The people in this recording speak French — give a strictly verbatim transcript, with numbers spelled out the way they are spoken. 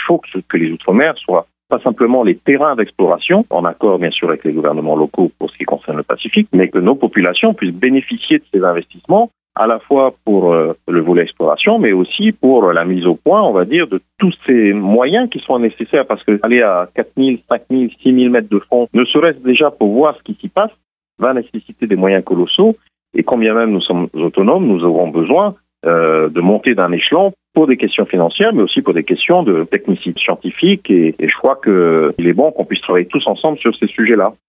faut que, que les Outre-mer soient pas simplement les terrains d'exploration, en accord bien sûr avec les gouvernements locaux pour ce qui concerne le Pacifique, mais que nos populations puissent bénéficier de ces investissements, à la fois pour euh, le volet exploration, mais aussi pour la mise au point, on va dire, de tous ces moyens qui sont nécessaires, parce que aller à quatre mille, cinq mille, six mille mètres de fond, ne serait-ce déjà pour voir ce qui s'y passe, va nécessiter des moyens colossaux, et quand bien même nous sommes autonomes, nous aurons besoin euh, de monter d'un échelon pour des questions financières, mais aussi pour des questions de technicité scientifique, et, et je crois qu'il est bon qu'on puisse travailler tous ensemble sur ces sujets-là.